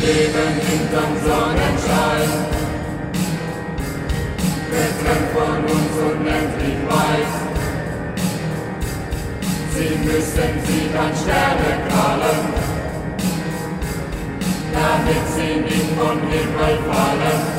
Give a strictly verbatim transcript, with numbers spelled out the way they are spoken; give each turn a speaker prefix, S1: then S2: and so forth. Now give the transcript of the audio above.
S1: leben hinterm Sonnenschein, getrennt von uns unendlich weit. Sie müssen sich an Sterne krallen, damit sie nicht vom Himmel fallen.